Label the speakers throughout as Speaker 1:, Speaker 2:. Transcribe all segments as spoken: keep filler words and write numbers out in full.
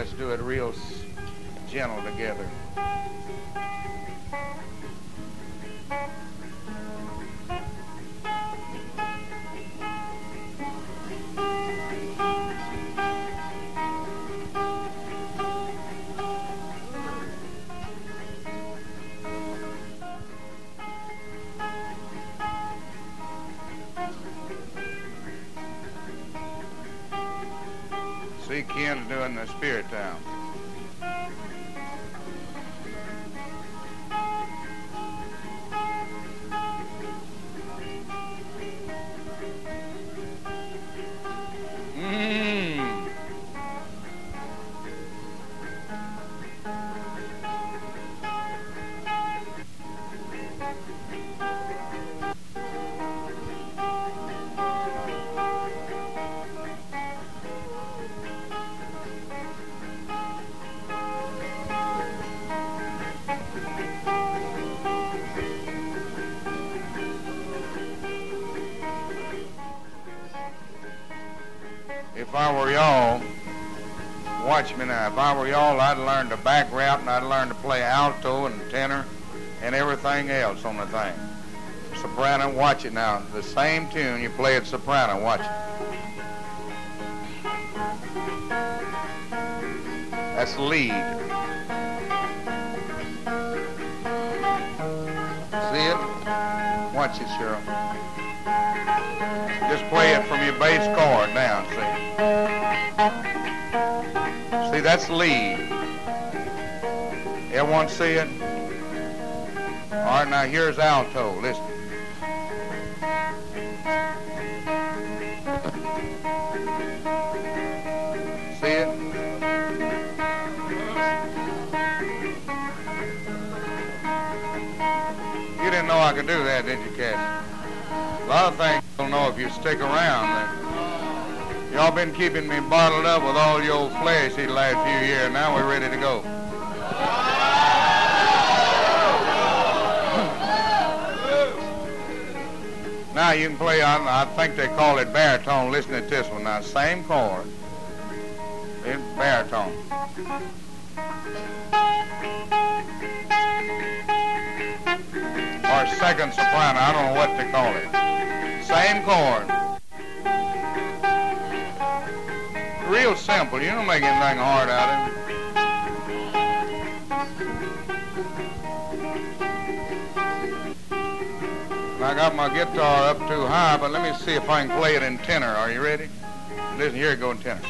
Speaker 1: let's do it real s- gentle together. See, Ken's doing the Spirit Town. Mmm. If I were y'all, watch me now, if I were y'all, I'd learn the back route and I'd learn to play alto and tenor and everything else on the thing. Soprano, watch it now. The same tune, you play it soprano, watch it. That's lead. See it? Watch it, Cheryl. Just play it from your bass chord down, see? See, that's lead. Everyone see it? All right, now here's alto. Listen. See it? You didn't know I could do that, did you, Cassie? A lot of things you'll know if you stick around. Y'all been keeping me bottled up with all your flesh these last few years. Now we're ready to go. Now you can play on, I think they call it baritone. Listen to this one now. Same chord. It's baritone. Or second soprano. I don't know what they call it. Same chord. Real simple. You don't make anything hard out of it. I got my guitar up too high, but let me see if I can play it in tenor. Are you ready? Listen, here it goes in tenor.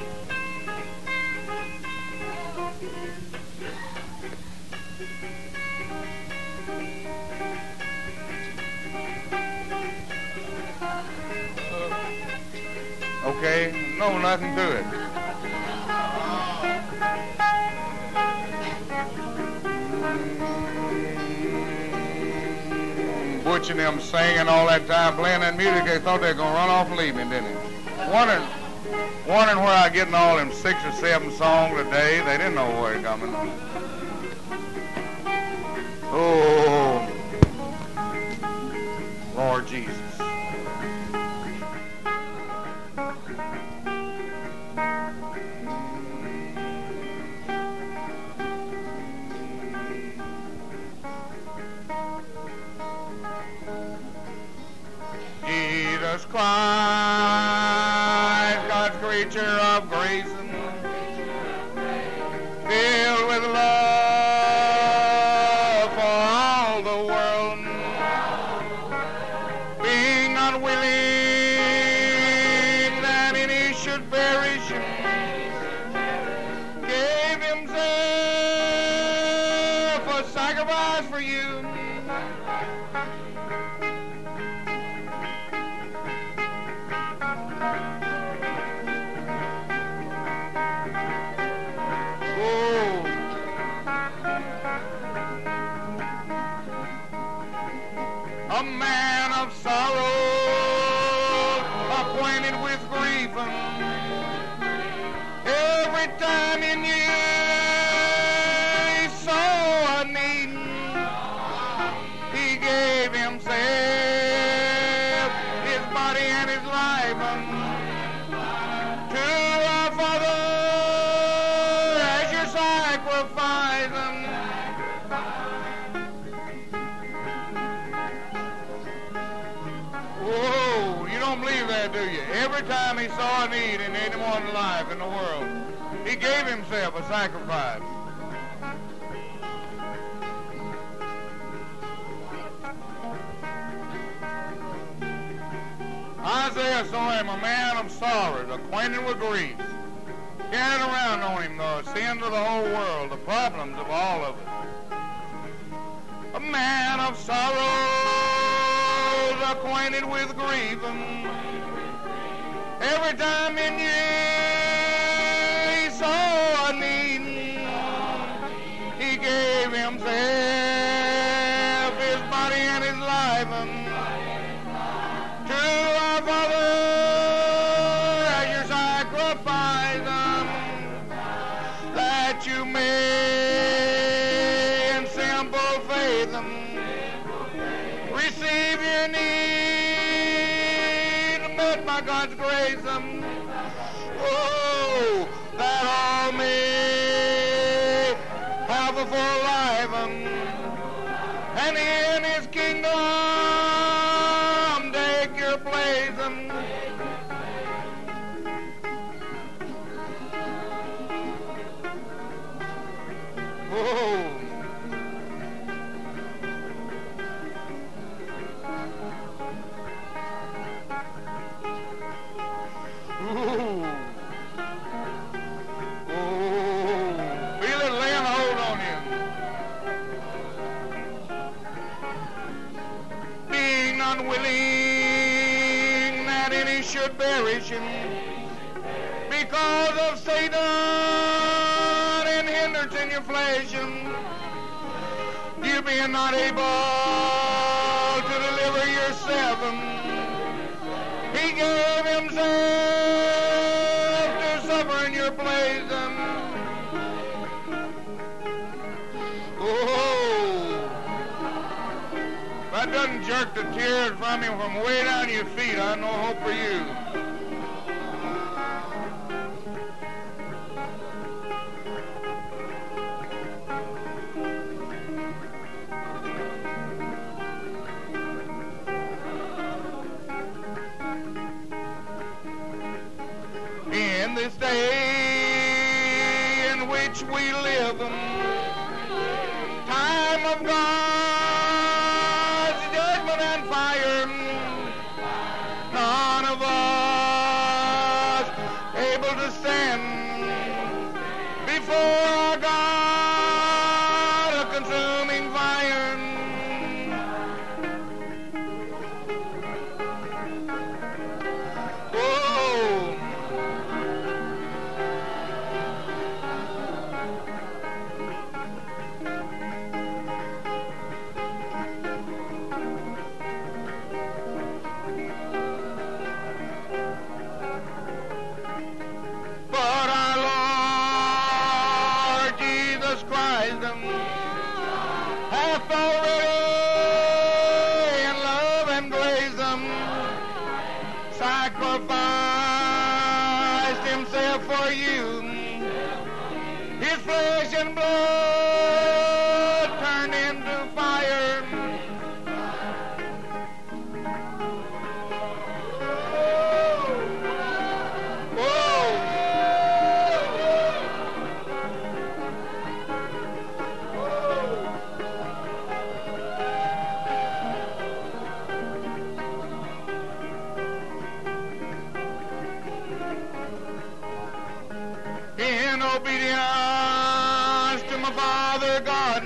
Speaker 1: Okay, no, nothing to it. Butch and them singing all that time, playing that music, they thought they were going to run off and leave me, didn't they? Wondering, wondering where I getting all them six or seven songs a day. They didn't know where it coming. Oh, Lord Jesus. Jesus Christ, God's creature of grace, filled with love for all the world, being unwilling that any should perish, gave himself a sacrifice for you. A man of sorrow, acquainted with grief, every time he knew he saw a need, he gave himself, his body and his life, to our Father every time he saw a need in anyone's life in the world, he gave himself a sacrifice. Isaiah saw him, a man of sorrows, acquainted with grief, carrying around on him the sins of the whole world, the problems of all of us. A man of sorrows, acquainted with grief, and every time in you he saw a need, he gave himself, his body and his life, and to our Father as your sacrifice, um, that you may in simple faith um, receive your need met by God's grace, um, oh, that all may have a full life, um, and in his kingdom take your place. Um, oh. Ooh. Oh. Feel it laying hold on you. Being unwilling that any should perish because of Satan and hindrance in your flesh, you being not able to deliver yourself, he gave himself to suffer in your place. Oh, that doesn't jerk the tears from you from way down your feet. I have no hope for you. In this day in which we live, time of God's judgment and fire, none of us able to stand before our God, a consuming fire. Oh, but our Lord Jesus Christ hath already in love and grace sacrificed himself for you. His flesh and blood turned into fire. In obedience to my Father God,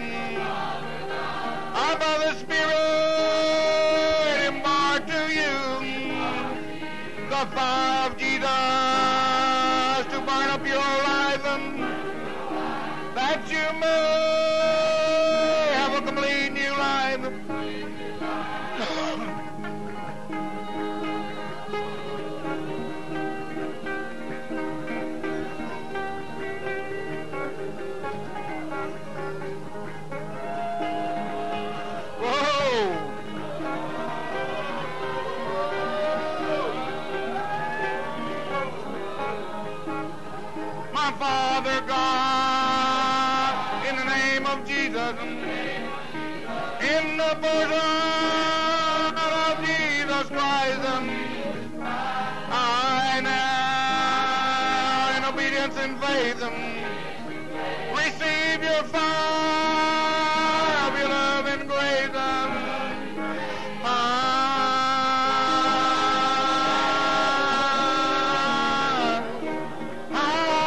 Speaker 1: I by the Spirit impart to you the fire of Jesus to burn up your life, that you may have a complete new life. My Father God, in the name of Jesus, in the bosom of Jesus Christ, I praise Him. Receive your fire of your love and grace. Ah, ah,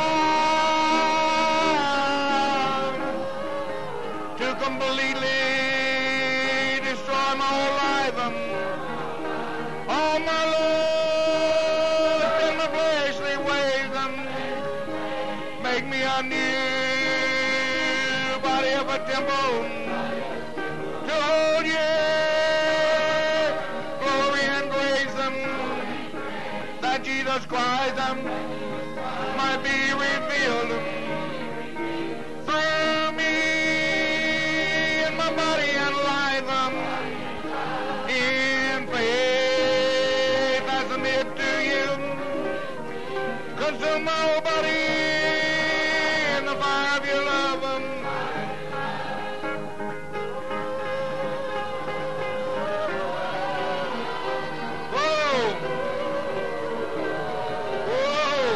Speaker 1: to completely destroy my whole life. Um, all my lust and my fleshly ways. Um, make me a new body of a temple to hold your glory and grace. Um, that Jesus Christ um, might be revealed um, through me and my body and life. Um, in faith I submit to you. Consume my whole body in the fire of your love. Um, whoa, whoa.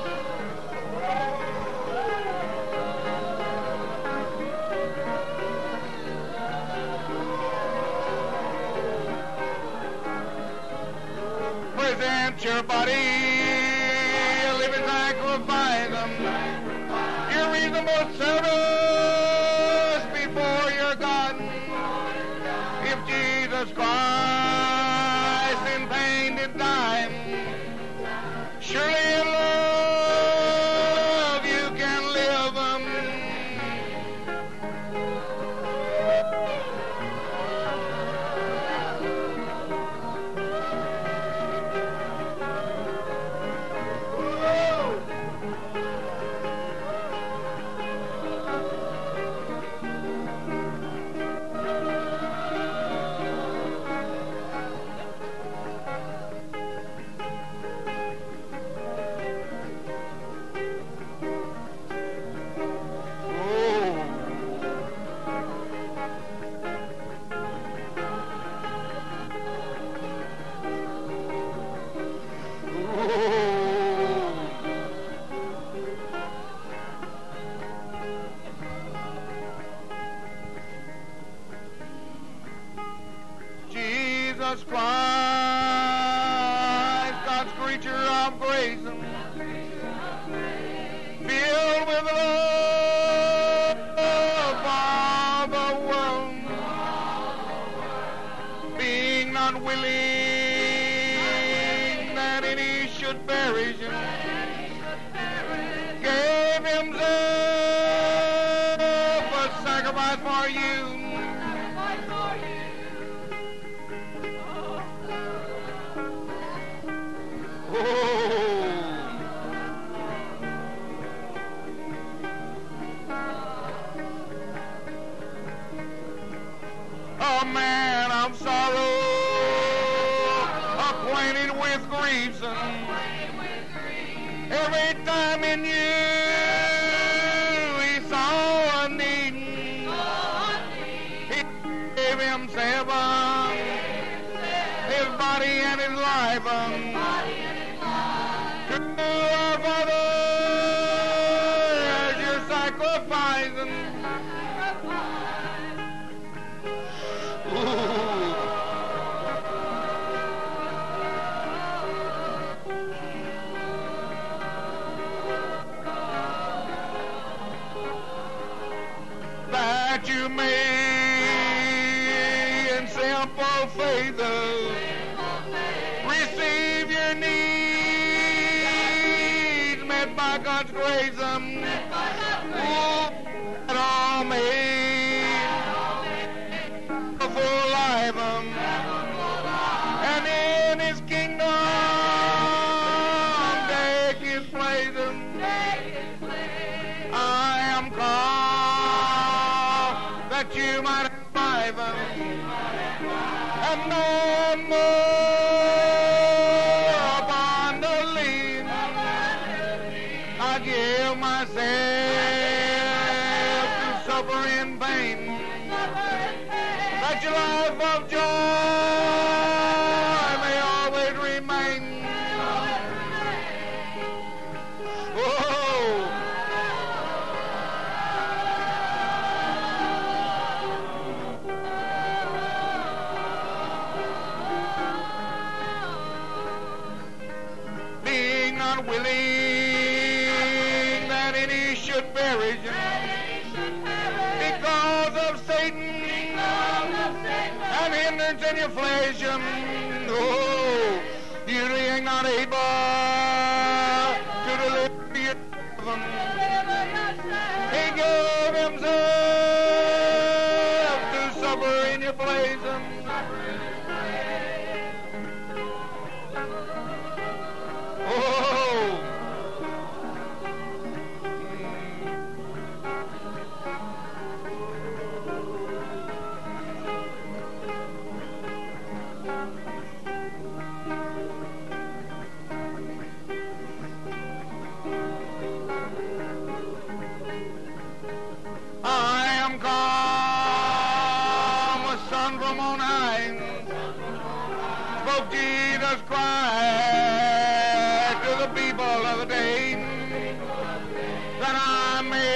Speaker 1: Present your body a living sacrifice, um, your reasonable service before your God. If Jesus Christ in pain did die, surely in love you can live. Um, Jesus Christ, God's creature of grace, filled with love for the world, being not willing that any should perish, gave Himself a sacrifice for you. A man of sorrow, acquainted with griefs, every time in you he saw a need, he gave Himself up, His body and His life, um, to our Father as your sacrifice. That you may in simple faith receive your needs met by God's grace, um, that all may a full life, um, and in His kingdom take His place. Um, I am called that you might have life, um, and no more abundantly. I give myself to suffer in pain, that your life of joy may always remain. Oh, not willing that any should perish because of Satan and hindrance in your flesh. Oh, you ain't not able to deliver your children. He gave himself to suffer in your place. Jesus Christ to the people of the day, that I may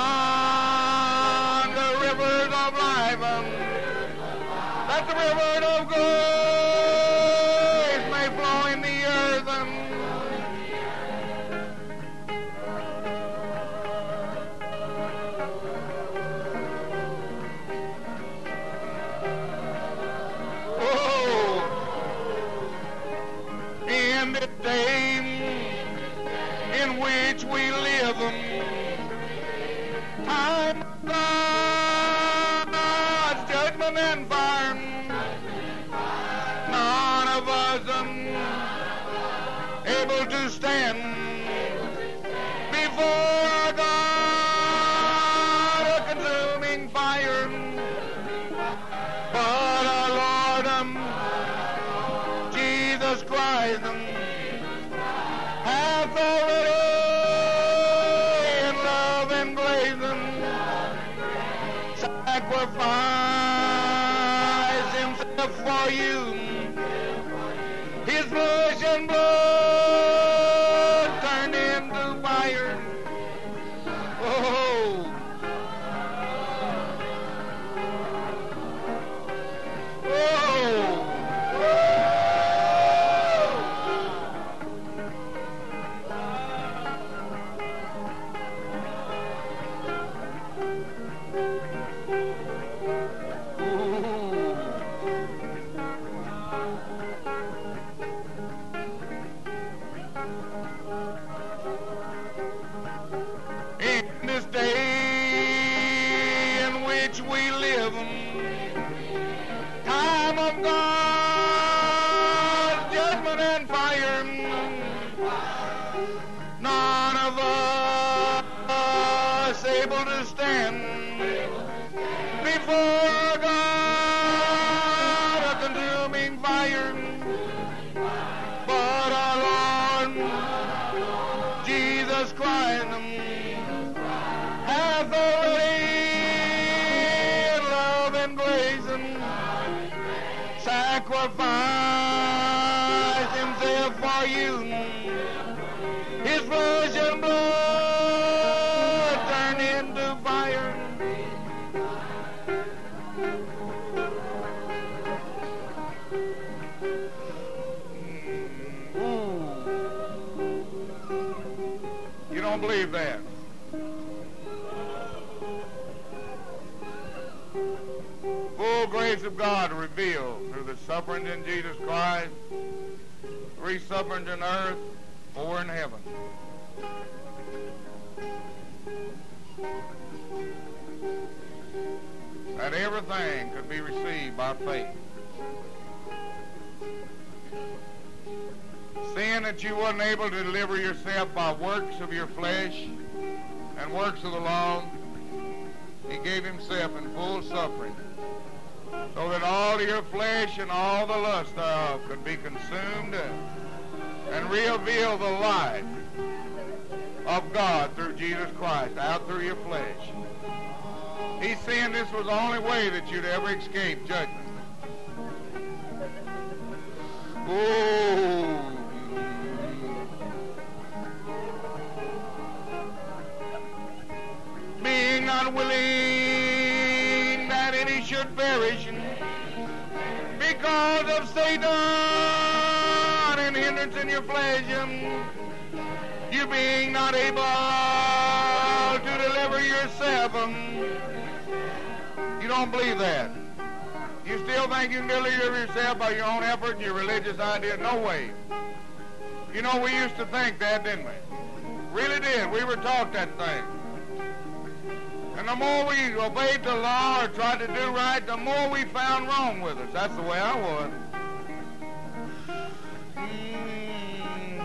Speaker 1: open the rivers of life, that the river of grace may flow in the earth. In this day in which we live, time of God's judgment and fire, none of us able to stand before God, a consuming fire, but our Lord Jesus Christ hath already in love and grace sacrificed himself for you. His flesh and blood turned into fire. Oh, oh. In this day in which we live, time of God's judgment and fire, none of us able to stand before God, a consuming fire, but our Lord Jesus Christ hath already in love and grace sacrificed himself for you. His flesh and blood turned into fire. Ooh. You don't believe that? Full grace of God revealed through the sufferings in Jesus Christ, three sufferings in earth, four in heaven. That everything could be received by faith. Seeing that you wasn't able to deliver yourself by works of your flesh and works of the law, he gave himself in full suffering, so that all your flesh and all the lust thereof could be consumed and reveal the light of God through Jesus Christ out through your flesh. He's saying this was the only way that you'd ever escape judgment. Oh. Being not willing that any should perish because of Satan and hindrance in your flesh, You being not able to deliver yourself. Um, you don't believe that. You still think you can deliver yourself by your own effort and your religious idea? No way. You know, we used to think that, didn't we? Really did. We were taught that thing. And the more we obeyed the law or tried to do right, the more we found wrong with us. That's the way I was. Mm.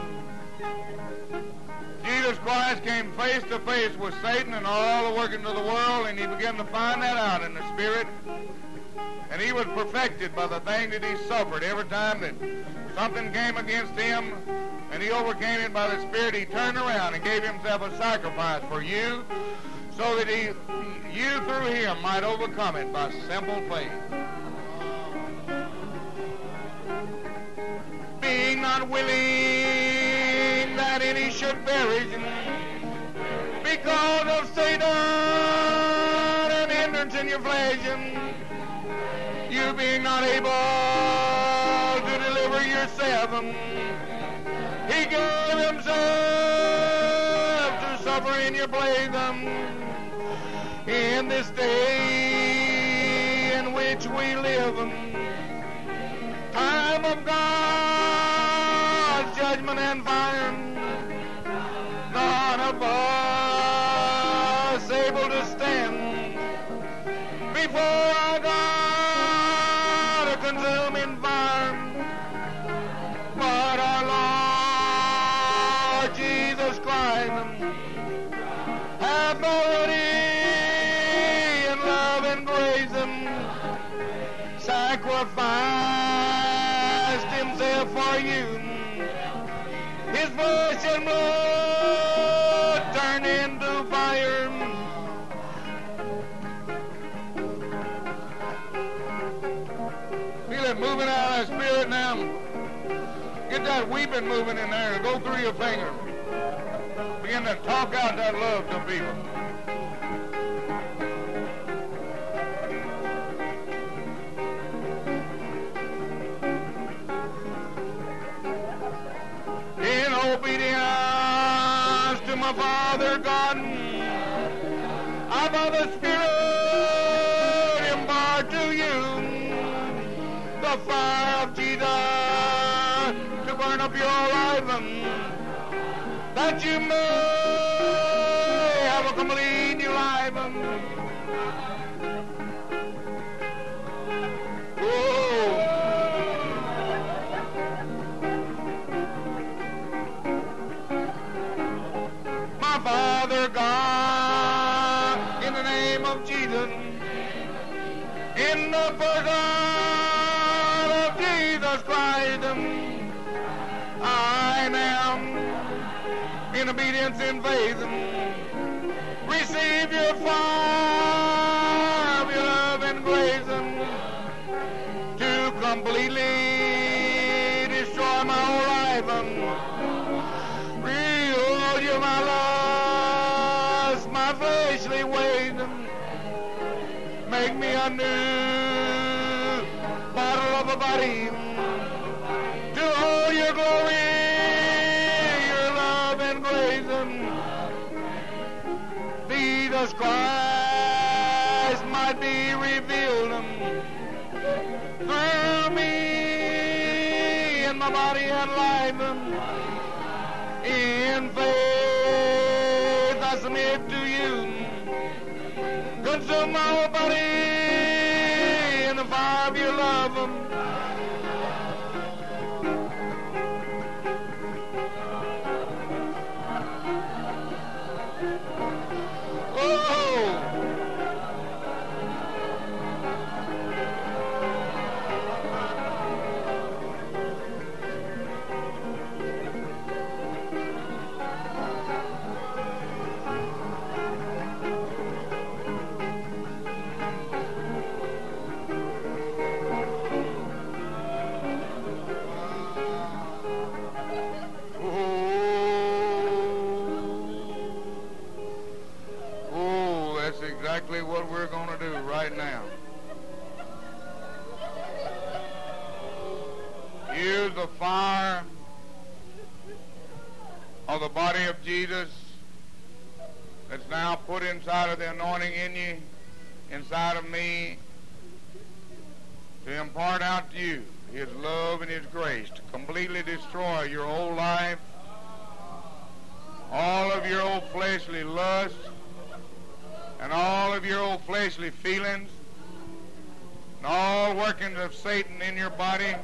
Speaker 1: Jesus Christ came face to face with Satan and all the workings of the world, and he began to find that out in the Spirit. And he was perfected by the thing that he suffered. Every time that something came against him and he overcame it by the Spirit, he turned around and gave himself a sacrifice for you so that he, you through him might overcome it by simple faith. Being not willing that any should perish because of Satan and hindrance in your flesh, you being not able to deliver yourself, he gave himself to suffer in your place. In this day in which we live, time of God's judgment and fire, none of us able to stand before our God, a consuming fire, but our Lord Jesus Christ hath already in love and grace sacrificed himself for you. His flesh and blood turned into fire. Feel it moving out of that spirit now. Get that weeping moving in there. Go through your fingers. Begin to talk out that love to people. In obedience to my Father God, I by the Spirit impart to you the fire of Jesus to burn up your life, that you may have a complete new life. Oh. My Father God, in the name of Jesus, in the person of Jesus Christ, I now, in obedience and faith, receive your fire of your love and grace to completely destroy my whole life. Behold you my lust, my fleshly ways, make me a new bottle of a body to hold your glory, Jesus Christ might be revealed through me in my body and life. In faith I submit to you. Consume my whole body in the fire of your love. Exactly what we're going to do right now. Use the fire of the body of Jesus that's now put inside of the anointing in you, inside of me, to impart out to you His love and His grace, to completely destroy your old life, all of your old fleshly lusts, and all of your old fleshly feelings, and all workings of Satan in your body.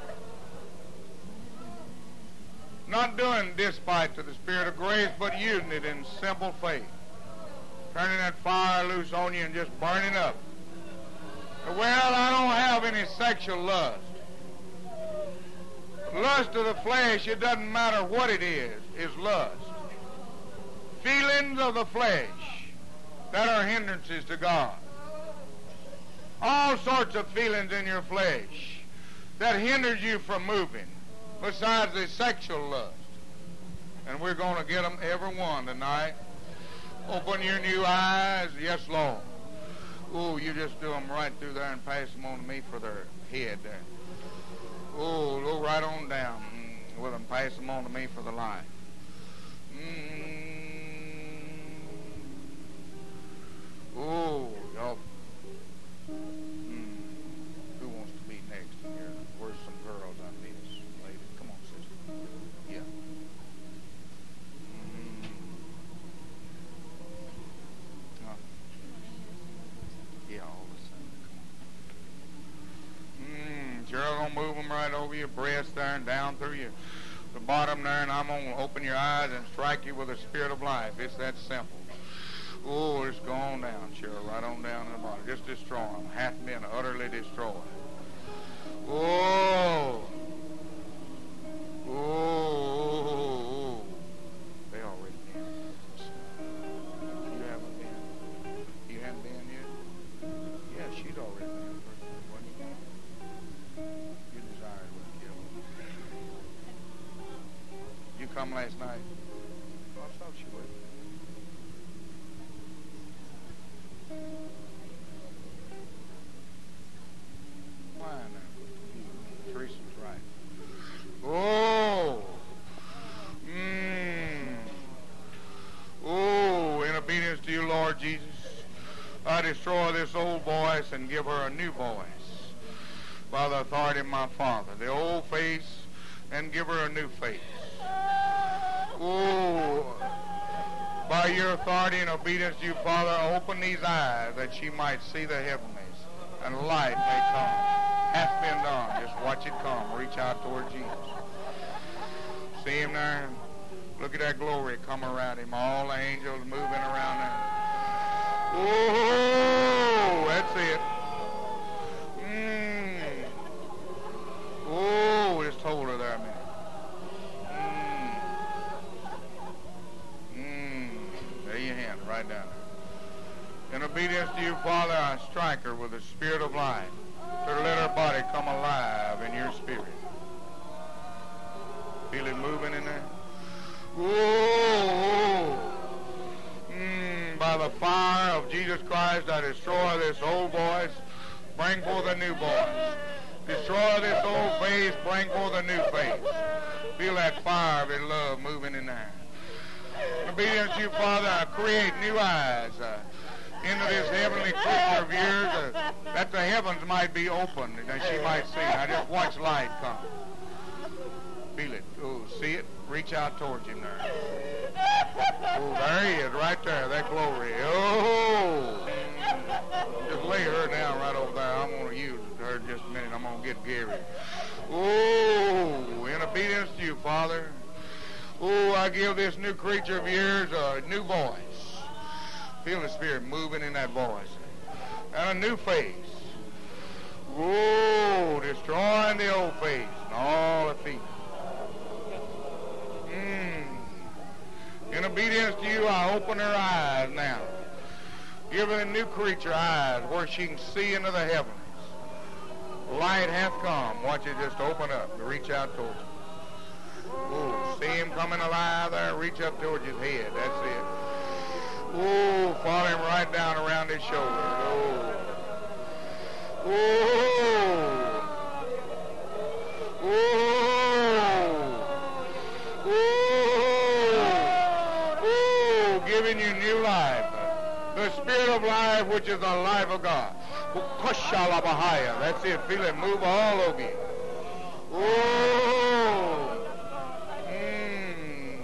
Speaker 1: Not doing despite to the Spirit of grace, but using it in simple faith. Turning that fire loose on you and just burning up. Well, I don't have any sexual lust. Lust of the flesh, it doesn't matter what it is, is lust. Feelings of the flesh that are hindrances to God. All sorts of feelings in your flesh that hinders you from moving, besides the sexual lust. And we're going to get them, every one, tonight. Open your new eyes. Yes, Lord. Oh, you just do them right through there and pass them on to me for their head there. Oh, go right on down mm, with them. Pass them on to me for the life. Mm. Oh, y'all. Mm. Who wants to be next here? Where's some girls on this? Lady, come on, sister. Yeah. Mm. Oh. Yeah, all the same. Come on. Mm. Sure, I'm gonna move them right over your breast there and down through your the bottom there, and I'm gonna open your eyes and strike you with the Spirit of life. It's that simple. Oh, just go on down, Cheryl, right on down to the bottom. Just destroy them. Hath been utterly destroyed. Oh. Oh. They already been. You haven't been? You haven't been yet? Yeah, she'd already been. Wasn't you? You desired would kill her. You come last night? I thought she would. Why now? Teresa's right. Oh! Mmm. Oh, in obedience to you, Lord Jesus, I destroy this old voice and give her a new voice by the authority of my Father. The old face, and give her a new face. Oh! By your authority and obedience to you, Father, open these eyes that she might see the heavenlies, and light may come. Hath been done. Just watch it come. Reach out toward Jesus. See him there? Look at that glory come around him. All the angels moving around there. Oh, that's it. Mmm. Oh, just hold her there a minute. Your hand right down there. In obedience to you, Father, I strike her with the Spirit of life to let her body come alive in your Spirit. Feel it moving in there? Whoa! Mm, by the fire of Jesus Christ, I destroy this old voice, bring forth a new voice. Destroy this old face, bring forth a new face. Feel that fire of His love moving in there. In obedience to you, Father, I create new eyes uh, into this heavenly creature of yours, uh, that the heavens might be opened and that she might see. I just watch light come. Feel it. Oh, see it? Reach out towards him there. Oh, there he is, right there, that glory. Oh! Just lay her down right over there. I'm going to use her in just a minute. I'm going to get Gary. Oh, in obedience to you, Father. Oh, I give this new creature of yours a new voice. Feel the Spirit moving in that voice. And a new face. Oh, destroying the old face and all the feet. Mm. In obedience to you, I open her eyes now. Give her a new creature eyes where she can see into the heavens. Light hath come. Watch it just open up and reach out towards you. Oh, see him coming alive there. Reach up towards his head. That's it. Oh, follow him right down around his shoulder. Oh. Oh. Oh. Oh. life, which is the life of God. That's it. Feel it move all over you. Oh. Mm.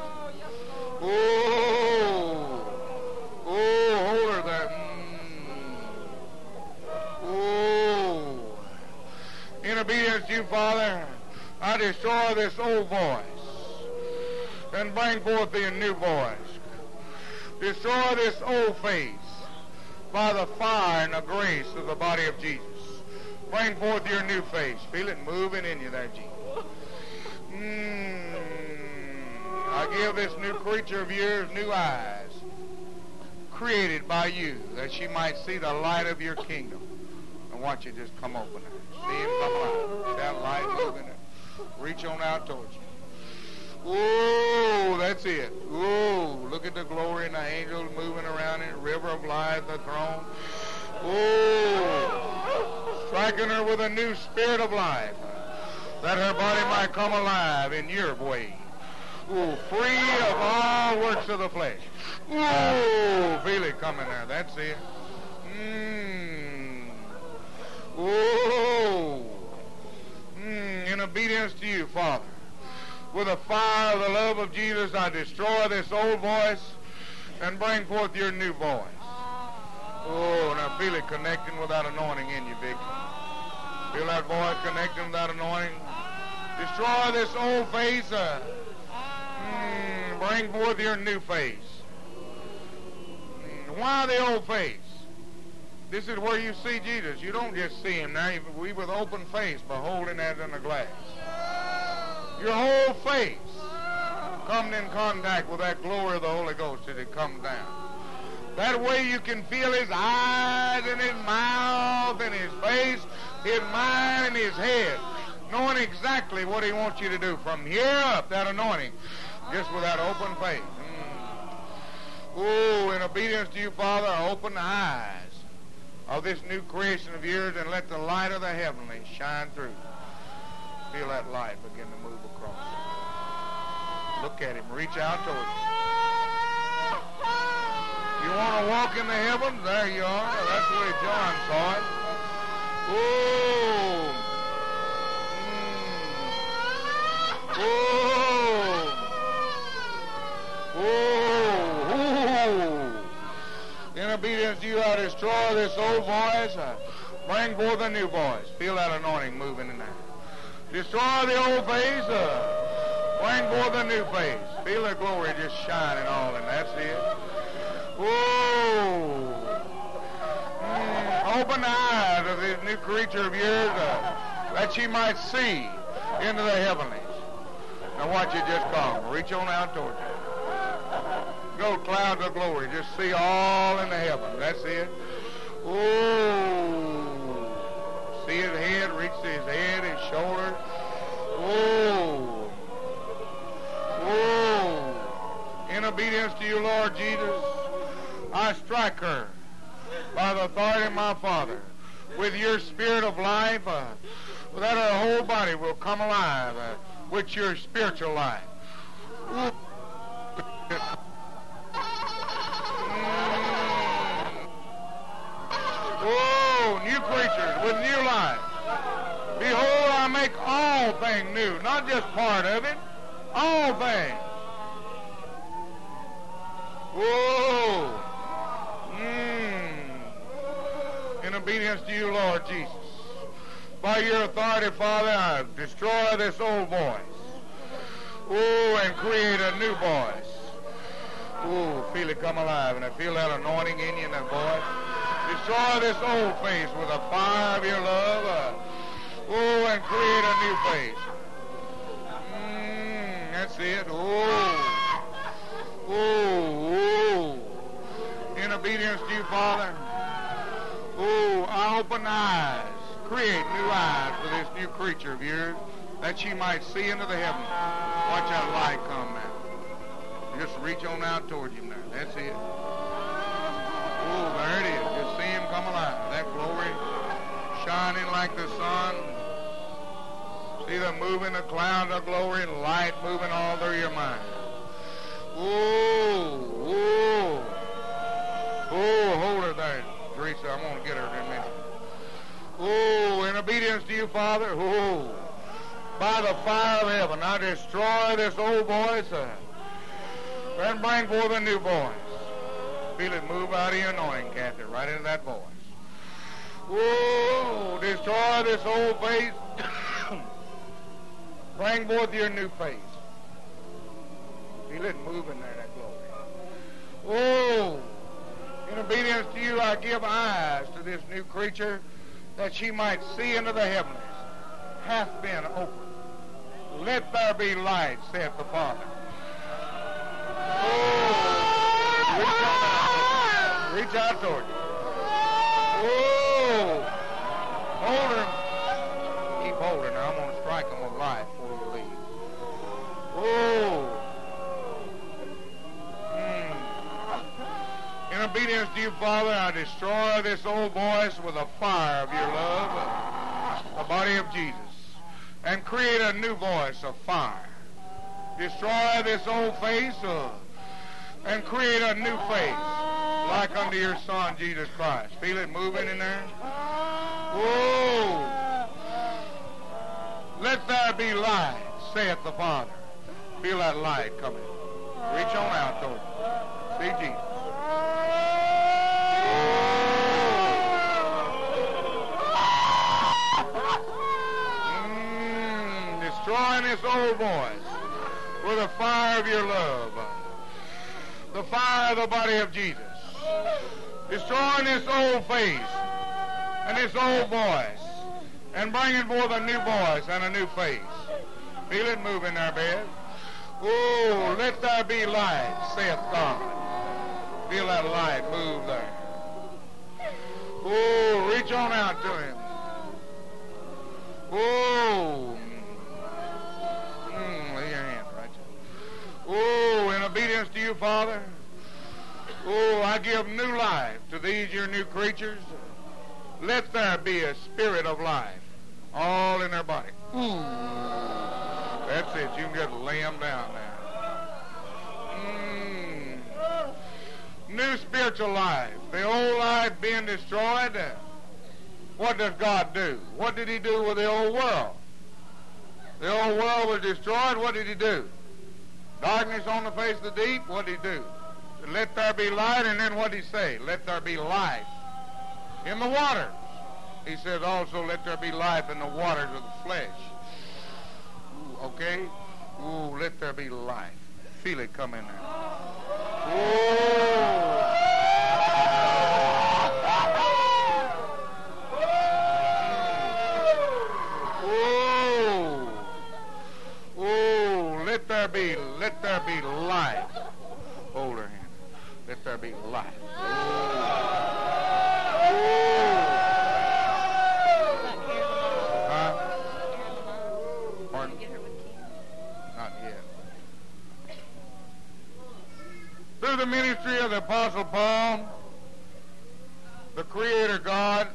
Speaker 1: Oh. Oh, hold her there. Mm. Oh. In obedience to you, Father, I destroy this old voice and bring forth the new voice. Destroy this old face by the fire and the grace of the body of Jesus. Bring forth your new face. Feel it moving in you there, Jesus. Mm. I give this new creature of yours new eyes, created by you, that she might see the light of your kingdom. And watch it just come open there. See him come alive. That light moving there. Reach on out towards you. Oh, that's it. Oh, look at the glory and the angels moving around in the river of life, the throne. Oh, striking her with a new spirit of life, that her body might come alive in your way. Oh, free of all works of the flesh. Oh, feel it coming there. That's it. Mmm. Oh. Mm, in obedience to you, Father. With the fire of the love of Jesus, I destroy this old voice and bring forth your new voice. Oh, now feel it connecting with that anointing in you, Vic. Feel that voice connecting with that anointing. Destroy this old face. Uh, mm, bring forth your new face. Mm, why the old face? This is where you see Jesus. You don't just see him now. We with open face, beholding as in a glass. Your whole face coming in contact with that glory of the Holy Ghost as it comes down. That way you can feel his eyes and his mouth and his face, his mind and his head, knowing exactly what he wants you to do from here up, that anointing, just with that open face. Mm. Oh, in obedience to you, Father, open the eyes of this new creation of yours and let the light of the heavenly shine through. Feel that light begin to move across. Look at him. Reach out towards him. You want to walk in the heavens? There you are. That's the way John saw it. Oh. Mm. Oh. Oh. In obedience to you, I destroy this old voice. I bring forth a new voice. Feel that anointing moving in there. Destroy the old face, uh, bring forth a new face. Feel the glory just shining all in. That's it. Whoa. Mm, open the eyes of this new creature of yours uh, that she might see into the heavenlies. Now watch it just come. Reach on out towards you. Go clouds of glory. Just see all in the heaven. That's it. Whoa. See his head, reach to his head, his shoulder. Oh. Oh. In obedience to you, Lord Jesus, I strike her by the authority of my Father with your spirit of life, uh, that her whole body will come alive uh, with your spiritual life. Ooh. Oh, new creatures with new life. Behold, I make all things new, not just part of it, all things. Whoa. Mm. In obedience to you, Lord Jesus. By your authority, Father, I destroy this old voice. Oh, and create a new voice. Oh, feel it come alive, and I feel that anointing in you in that voice. Destroy this old face with the fire of your love. Uh, oh, and create a new face. Mm, that's it. Oh. Oh, oh. In obedience to you, Father. Oh, I open the eyes. Create new eyes for this new creature of yours, that she might see into the heavens. Watch that light come now. Just reach on out toward him there. That's it. Oh, there it is. Just see him come alive. That glory shining like the sun. See the moving, the clouds of glory and light moving all through your mind. Oh, oh, oh, hold her there. Teresa, I'm going to get her in a minute. Oh, in obedience to you, Father, oh, by the fire of heaven, I destroy this old voice uh, and bring forth a new voice. Feel it move out of your anointing, Kathy, right into that voice. Oh, destroy this old face. Bring forth your new face. Feel it move in there, that glory. Oh, in obedience to you, I give eyes to this new creature that she might see into the heavens. Hath been opened. Let there be light, saith the Father. Oh, reach out, reach out toward you. Oh, hold her. Keep holding her. I'm going to strike them with light before you leave. Oh. Mm. In obedience to you, Father, I destroy this old voice with the fire of your love, the body of Jesus, and create a new voice of fire. Destroy this old face uh, and create a new face like unto your Son, Jesus Christ. Feel it moving in there? Whoa! Let there be light, saith the Father. Feel that light coming. Reach on out toward you. See Jesus. Mm, destroying this old voice with the fire of your love. The fire of the body of Jesus. Destroying this old face and this old voice and bringing forth a new voice and a new face. Feel it moving there, bed. Oh, let there be light, saith God. Feel that light move there. Oh, reach on out to him. Oh, mm, lay your hand right there. Oh, in obedience to you, Father. Oh, I give new life to these your new creatures. Let there be a spirit of life all in their body. Ooh. That's it. You can just lay them down now. Mm. New spiritual life. The old life being destroyed. What does God do? What did he do with the old world? The old world was destroyed. What did he do? Darkness on the face of the deep. What did he do? Let there be light, and then what did he say? Let there be life in the waters. He says also, let there be life in the waters of the flesh. Ooh, okay? Ooh, let there be life. Feel it come in there. Ooh. Ooh. Ooh, let there be, let there be life. Hold her hand. Let there be life. Ooh. Ooh. Huh? Pardon? Not yet. Through the ministry of the Apostle Paul, the Creator God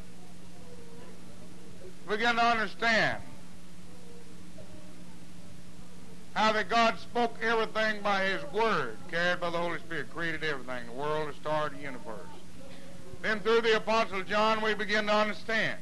Speaker 1: began to understand how that God spoke everything by his word, carried by the Holy Spirit, created everything, the world, the stars, the universe. Then through the Apostle John, we begin to understand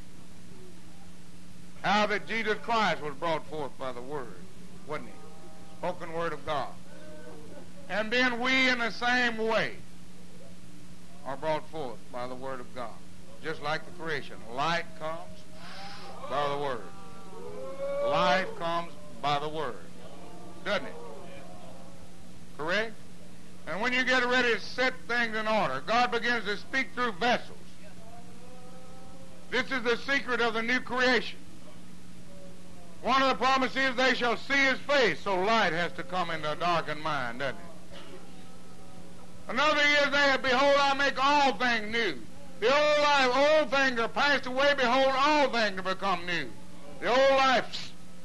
Speaker 1: how that Jesus Christ was brought forth by the word, wasn't he? Spoken word of God. And then we, in the same way, are brought forth by the word of God. Just like the creation. Light comes by the word. Life comes by the word. Doesn't it? Correct? And when you get ready to set things in order, God begins to speak through vessels. This is the secret of the new creation. One of the promises, they shall see his face, so light has to come into a darkened mind, doesn't it? Another is that, behold, I make all things new. The old life, old things are passed away, behold, all things have become new. The old life,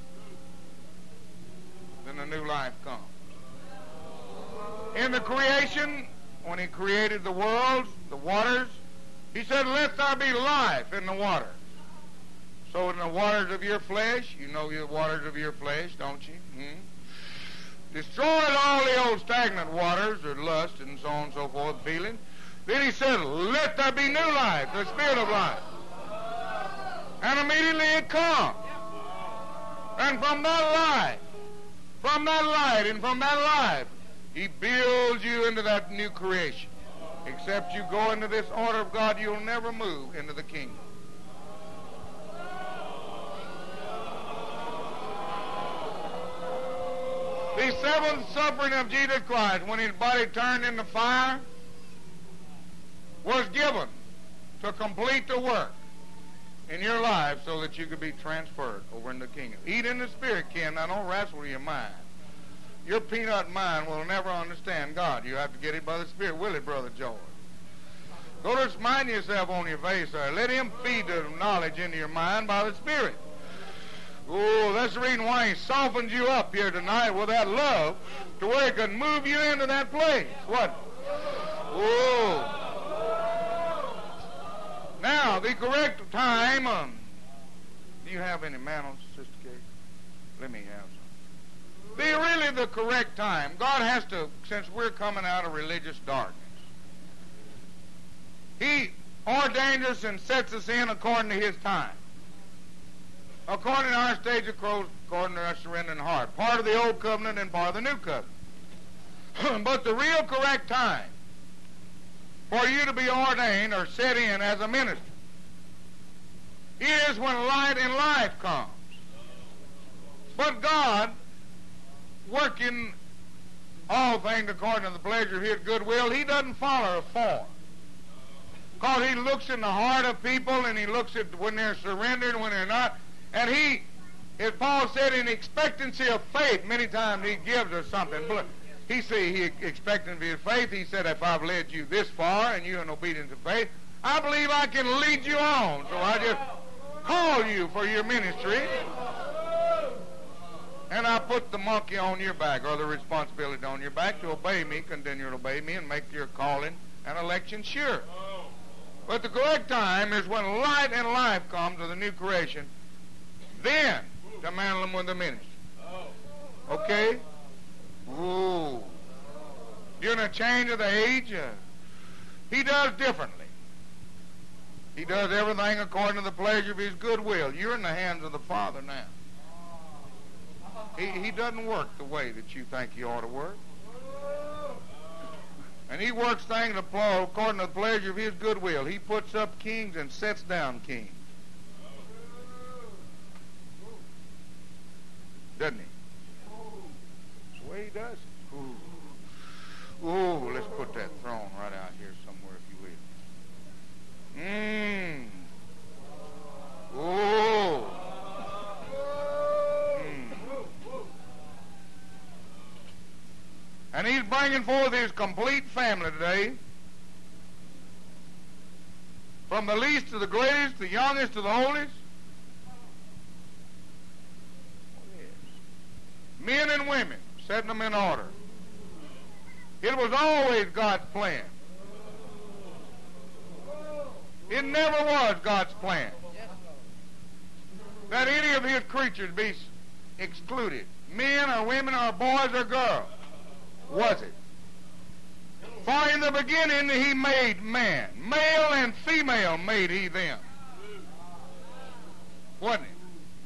Speaker 1: then the new life comes. In the creation, when he created the worlds, the waters, he said, let there be life in the waters. So in the waters of your flesh, you know the waters of your flesh, don't you? Hmm? Destroyed all the old stagnant waters, or lust and so on and so forth, feeling, Then he said, let there be new life, the Spirit of life. And immediately it comes. And from that life, from that light and from that life, he builds you into that new creation. Except you go into this order of God, you'll never move into the kingdom. The seventh suffering of Jesus Christ, when his body turned into fire, was given to complete the work in your life so that you could be transferred over in the kingdom. Eat in the Spirit, Ken. Now don't wrestle with your mind. Your peanut mind will never understand God. You have to get it by the Spirit. Will it, Brother George? Go to smite yourself on your face there. Let him feed the knowledge into your mind by the Spirit. Oh, that's the reason why he softens you up here tonight with that love to where he can move you into that place. What? Oh. Now, the correct time. Um, do you have any mantles, Sister Kate? Let me have some. The really the correct time. God has to, since we're coming out of religious darkness, he ordains us and sets us in according to his time. According to our stage of growth, according to our surrendering heart. Part of the old covenant and part of the new covenant. But the real correct time for you to be ordained or set in as a minister is when light and life comes. But God, working all things according to the pleasure of his good will, he doesn't follow a form. Because he looks in the heart of people, and he looks at when they're surrendered and when they're not. And he, as Paul said, in expectancy of faith, many times he gives us something. He said, he expectancy of faith, he said, if I've led you this far and you're in obedience of faith, I believe I can lead you on. So I just call you for your ministry. And I put the monkey on your back, or the responsibility on your back, to obey me, continue to obey me, and make your calling and election sure. But the correct time is when light and life come to the new creation. Then to mantle them with the ministry. Okay? Ooh. During a change of the age, uh, he does differently. He does everything according to the pleasure of his good will. You're in the hands of the Father now. He, he doesn't work the way that you think he ought to work. And he works things according to the pleasure of his good will. He puts up kings and sets down kings. Doesn't he? That's the way he does it. Ooh. Ooh, let's put that throne right out here somewhere, if you will. Mmm. Ooh. Mm. And he's bringing forth his complete family today. From the least to the greatest, the youngest to the oldest. Men and women, setting them in order. It was always God's plan. It never was God's plan that any of his creatures be excluded. Men or women or boys or girls. Was it? For in the beginning he made man. Male and female made he them. Wasn't it?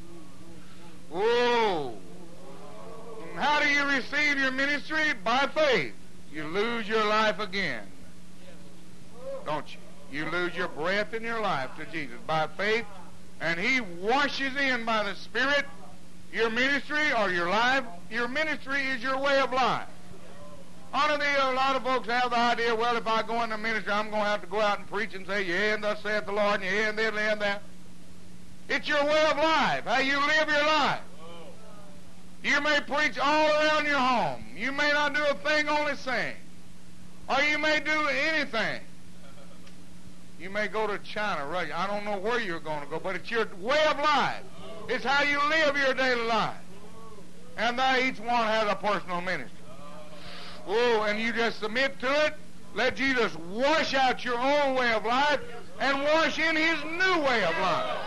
Speaker 1: Oh. How do you receive your ministry? By faith. You lose your life again. Don't you? You lose your breath in your life to Jesus by faith, and he washes in by the Spirit your ministry or your life. Your ministry is your way of life. Honestly, a lot of folks have the idea, well, if I go into ministry, I'm going to have to go out and preach and say, yeah, and thus saith the Lord, and yeah, and this and that. It's your way of life, how you live your life. You may preach all around your home. You may not do a thing, only sing. Or you may do anything. You may go to China, right? I don't know where you're going to go, but it's your way of life. It's how you live your daily life. And that each one has a personal ministry. Oh, and you just submit to it. Let Jesus wash out your old way of life and wash in his new way of life.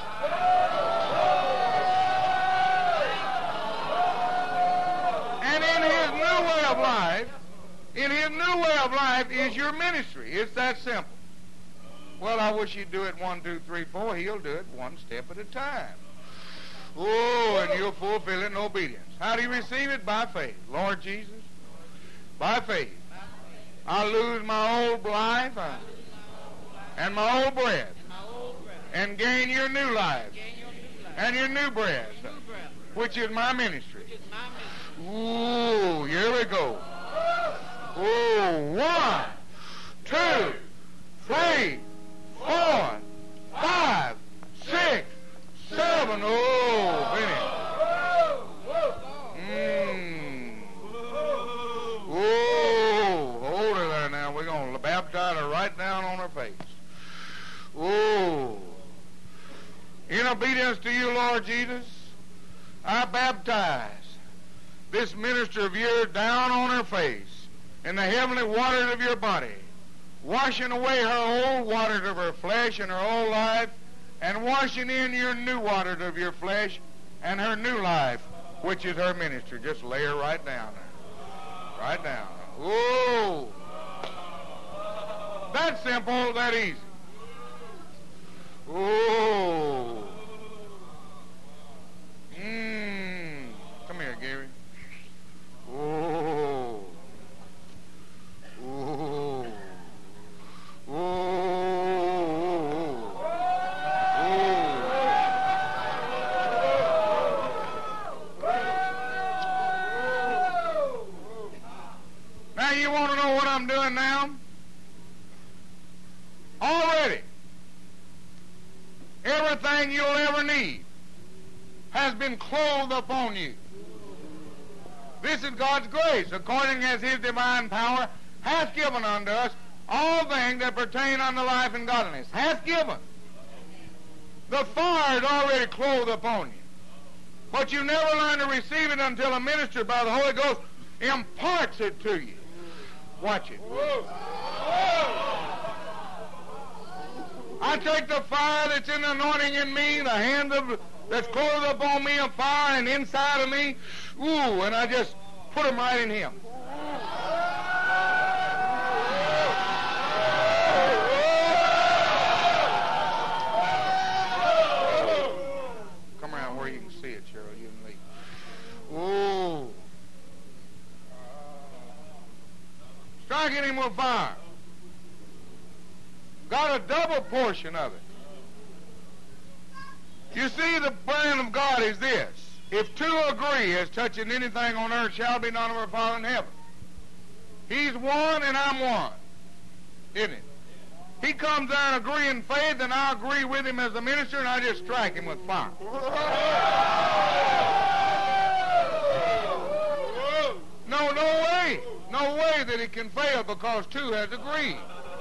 Speaker 1: And in his new way of life in his new way of life is your ministry. It's that simple. Well, I wish you'd do it one, two, three, four. He'll do it one step at a time. Oh, and you'll fulfill it in obedience. How do you receive it? By faith. Lord Jesus, by faith, I lose my old life uh, and my old breath and gain your new life and your new breath, which is my ministry. Ooh, here we go. Oh, one, two, three, four, five, six, seven. Oh, finish. Mmm. Oh, hold her there now. We're going to baptize her right down on her face. Oh. In obedience to you, Lord Jesus, I baptize this minister of yours down on her face in the heavenly waters of your body, washing away her old waters of her flesh and her old life, and washing in your new waters of your flesh and her new life, which is her ministry. Just lay her right down there. Right down. Whoa! That simple, that easy. Oh. Mmm. Come here, Gary. Oh. Oh. Oh. Oh. Now you want to know what I'm doing now? Already, everything you'll ever need has been clothed upon you. This is God's grace, according as his divine power hath given unto us all things that pertain unto life and godliness. Hath given. The fire is already clothed upon you. But you never learn to receive it until a minister by the Holy Ghost imparts it to you. Watch it. Whoa. Whoa. I take the fire that's in the anointing in me, the hand of that's clothed upon me of fire and inside of me, ooh, and I just put them right in him. Come around where you can see it, Cheryl, you and me. Ooh. Striking him with fire. Got a double portion of it. You see, the plan of God is this. If two agree as touching anything on earth shall be done of our Father in heaven. He's one and I'm one. Isn't it? He comes there and agree in faith, and I agree with him as a minister, and I just strike him with fire. No, no way. No way that it can fail because two has agreed.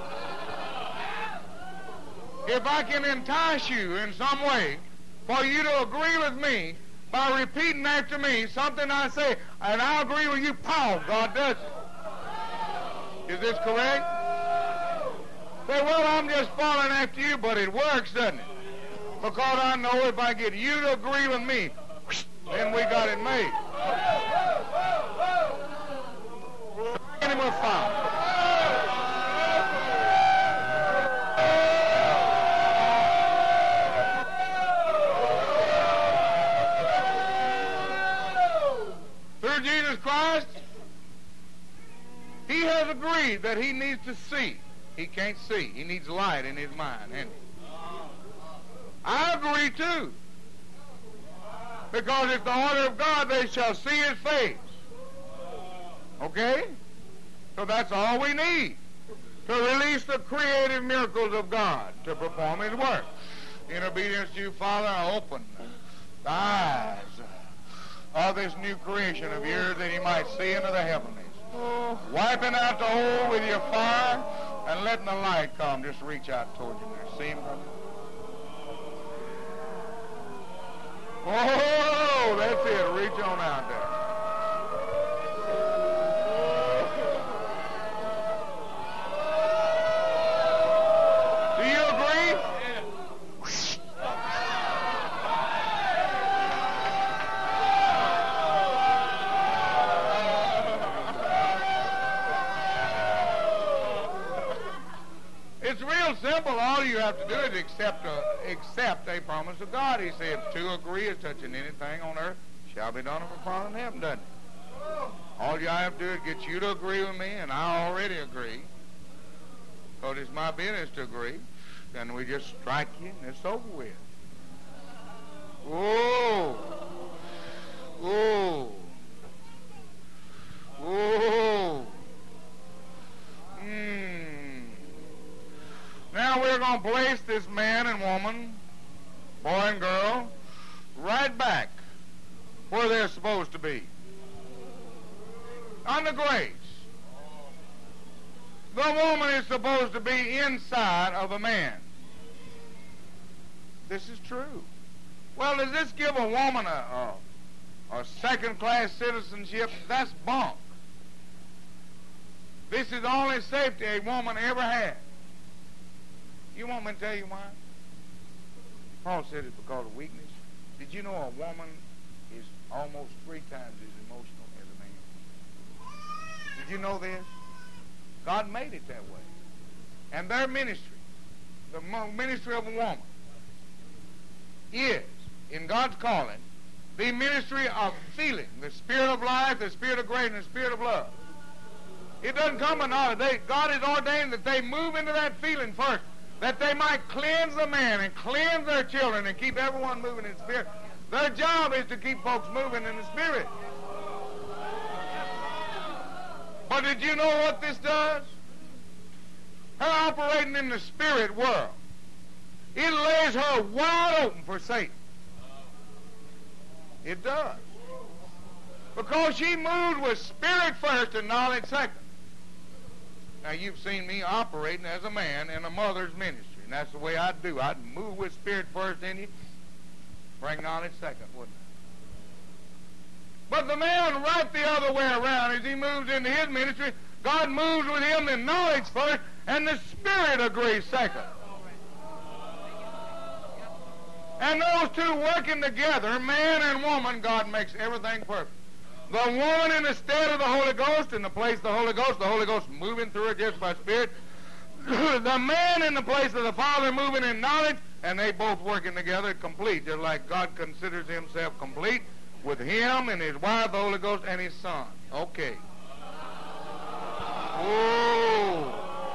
Speaker 1: If I can entice you in some way for you to agree with me by repeating after me something I say, and I agree with you, pow, God does it. Is this correct? Say, well, I'm just following after you, but it works, doesn't it? Because I know if I get you to agree with me, then we got it made. Hit him with fire. Through Jesus Christ, he has agreed that he needs to see. He can't see. He needs light in his mind. And I agree too. Because it's the order of God, they shall see his face. Okay? So that's all we need to release the creative miracles of God to perform his work. In obedience to you, Father, I open the eyes of this new creation of yours that he might see into the heavenlies. Wiping out the hole with your fire and letting the light come. Just reach out towards you there. See him, brother? Oh, that's it. Reach on out there. Do you agree? real simple. All you have to do is accept a, accept a promise of God. He said, if two agree as touching anything on earth shall be done of our Father in heaven, doesn't it? All you have to do is get you to agree with me, and I already agree. Because it's my business to agree. Then we just strike you, and it's over with. Whoa. Whoa. Whoa. Hmm. Now we're going to place this man and woman, boy and girl, right back where they're supposed to be. Under grace. The woman is supposed to be inside of a man. This is true. Well, does this give a woman a, a, a second-class citizenship? That's bunk. This is the only safety a woman ever had. You want me to tell you why? Paul said it's because of weakness. Did you know a woman is almost three times as emotional as a man? Did you know this? God made it that way. And their ministry, the ministry of a woman, is, in God's calling, the ministry of feeling, the spirit of life, the spirit of grace, and the spirit of love. It doesn't come in order. They, God has ordained that they move into that feeling first, that they might cleanse the man and cleanse their children and keep everyone moving in the spirit. Their job is to keep folks moving in the spirit. But did you know what this does? Her operating in the spirit world, it lays her wide open for Satan. It does. Because she moved with spirit first and knowledge second. Now you've seen me operating as a man in a mother's ministry, and that's the way I'd do. I'd move with spirit first in you, bring knowledge second, wouldn't I? But the man right the other way around, as he moves into his ministry, God moves with him in knowledge first, and the spirit agrees second. And those two working together, man and woman, God makes everything perfect. The woman in the stead of the Holy Ghost, in the place of the Holy Ghost, the Holy Ghost moving through her just by spirit. The man in the place of the Father moving in knowledge, and they both working together complete, just like God considers himself complete with him and his wife, the Holy Ghost, and his son. Okay. Oh.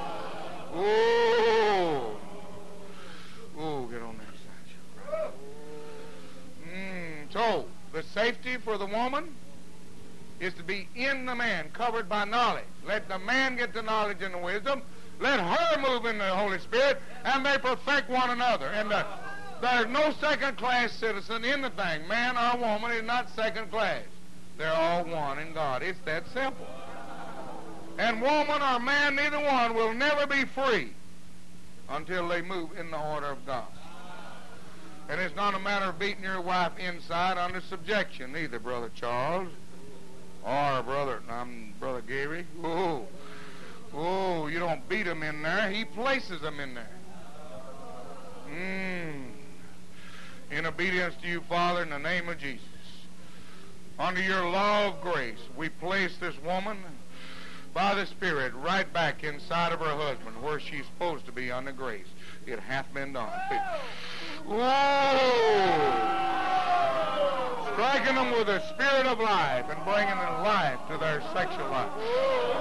Speaker 1: Oh. Oh, get on that side. Mm, so, the safety for the woman is to be in the man, covered by knowledge. Let the man get the knowledge and the wisdom. Let her move in the Holy Spirit, and they perfect one another. And the, there's no second-class citizen in the thing. Man or woman is not second class. They're all one in God. It's that simple. And woman or man, neither one, will never be free until they move in the order of God. And it's not a matter of beating your wife inside under subjection either, Brother Charles. Or brother, I'm Brother Gary. Oh, oh, you don't beat him in there. He places them in there. Mm. In obedience to you, Father, in the name of Jesus, under your law of grace, we place this woman by the Spirit right back inside of her husband where she's supposed to be under grace. It hath been done. Whoa! Striking them with the spirit of life and bringing them life to their sexual life. Whoa,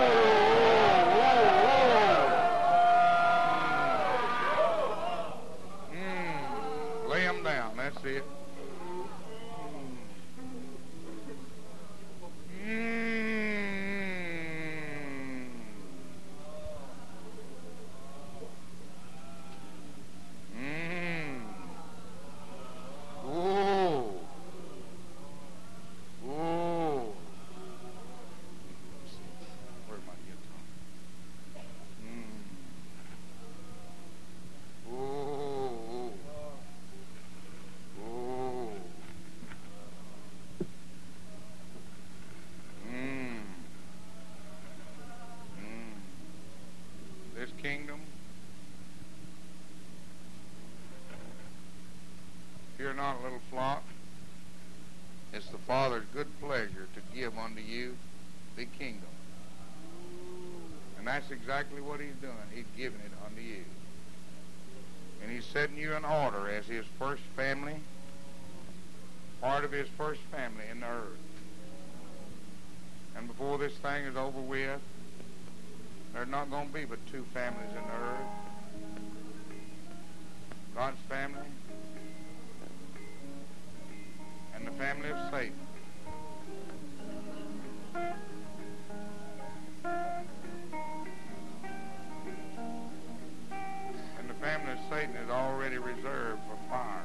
Speaker 1: whoa, whoa. Mm, lay them down. That's it. Mm. Mm. Whoa. Oh, where's my guitar? Mm. Oh, oh, mm. Mm. This kingdom, fear not, little flock. It's the Father's good pleasure to give unto you the kingdom. And And that's exactly what he's doing. He's giving it unto you. And he's setting you in order as his first family, part of his first family in the earth. And before this thing is over with, there's not going to be but two families in the earth. God's family and the family of Satan. And the family of Satan is already reserved for fire.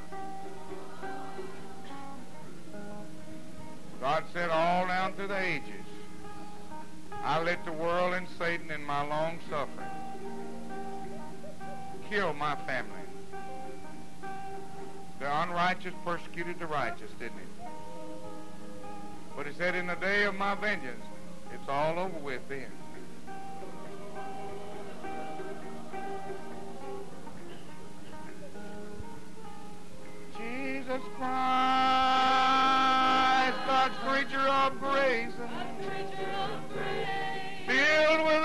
Speaker 1: God said all down through the ages, I let the world and Satan in my long suffering kill my family. The unrighteous persecuted the righteous, didn't he? But he said, in the day of my vengeance, it's all over with then. Jesus Christ, God's creature of grace, filled with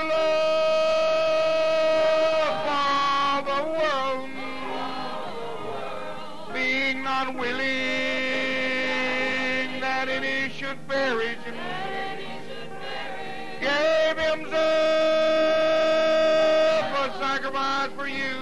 Speaker 1: love for the world, being not willing that any should perish, gave himself a sacrifice for you.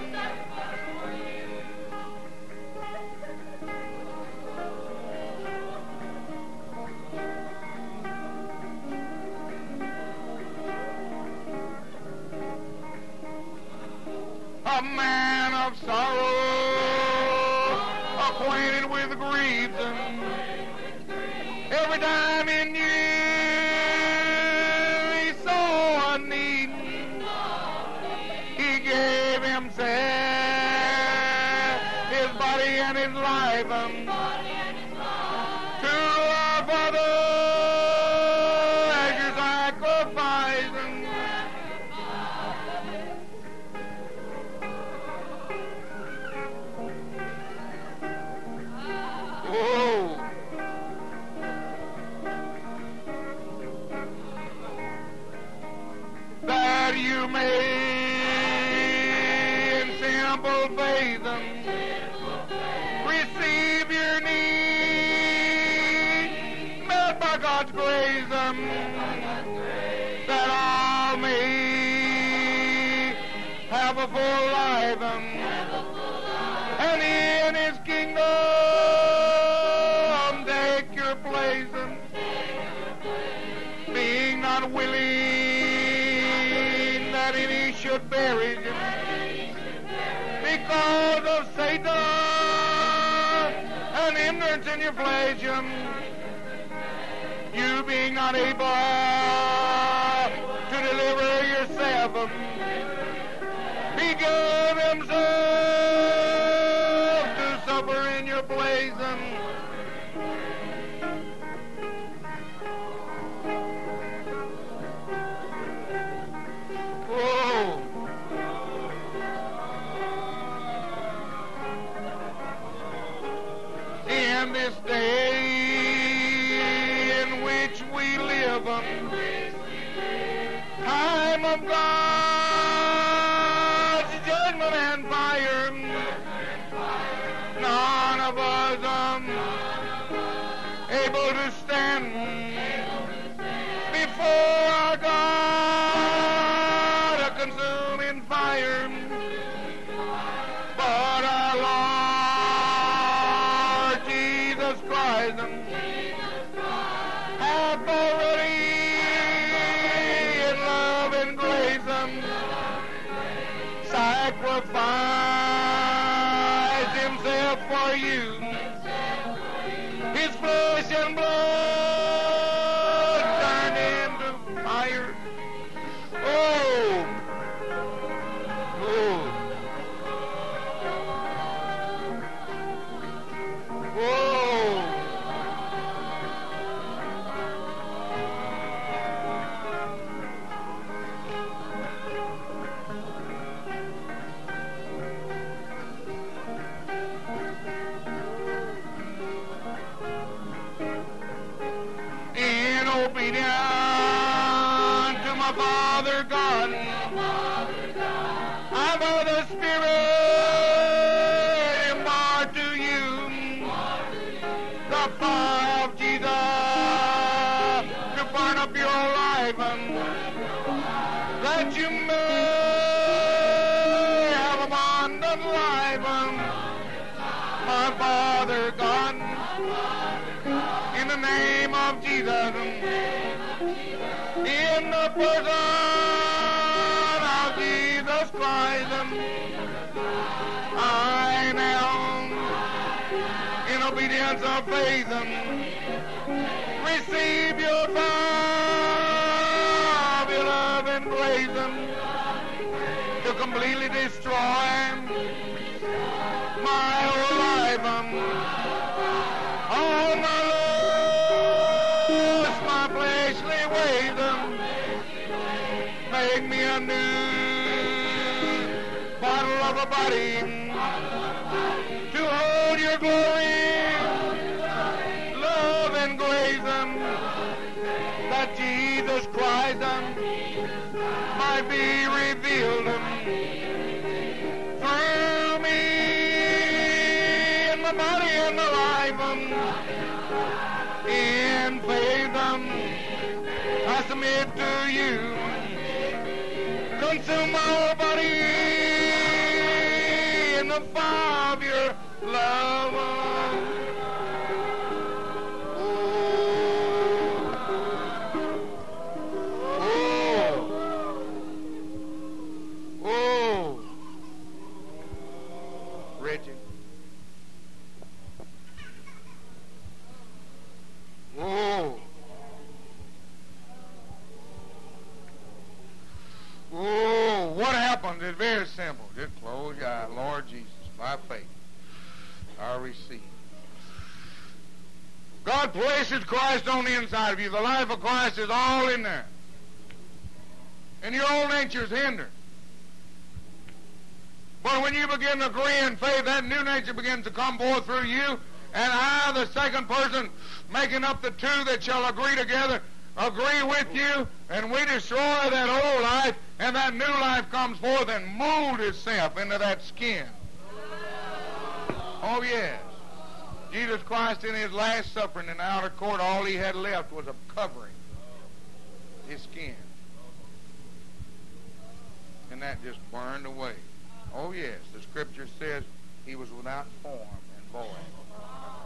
Speaker 1: A man of sorrow, acquainted with grief, every time he knew he saw a need, he gave himself, his body and his life, to our Father as your sacrifice. Oh, that you may in simple faith receive your need, met by God's grace, that all may have a full life, and in his kingdom take your place, being not willing that any should perish because of Satan and ignorance in your flesh, you being not able to deliver yourself, he gave himself to suffer in your place. Oh, in this day in which we live, time of God's judgment and fire, none of us um, able to stand before our God, a consuming fire, but our Lord Jesus Christ hath already in love and grace sacrificed himself for you, his flesh and blood turned into fire. Oh, oh, oh. In obedience to my Father God, I by the Spirit impart to you the power of Jesus to burn up your life, and that you may have abundant life. And my Father God, in the name of Jesus, in the person of Jesus Christ, I now, in obedience of faith, receive your love and grace to completely destroy my whole life, all my lust, my fleshly ways, make me a new bottle of a body to hold your glory, love and grace, that Jesus Christ might be revealed through me in my body and my life. In faith, I submit to you. Consume my whole body in the fire of your love. Oh, oh, Richard. Oh. Oh, what happens is very simple. Just close your eyes. Lord Jesus, by faith, I receive. God places Christ on the inside of you. The life of Christ is all in there. And your old nature is hindered. But when you begin to agree in faith, that new nature begins to come forth through you. And I, the second person, making up the two that shall agree together, agree with you, and we destroy that old life, and that new life comes forth and mold itself into that skin. Oh, yes. Jesus Christ in his last suffering in the outer court, all he had left was a covering, his skin. And that just burned away. Oh, yes. The Scripture says he was without form and void.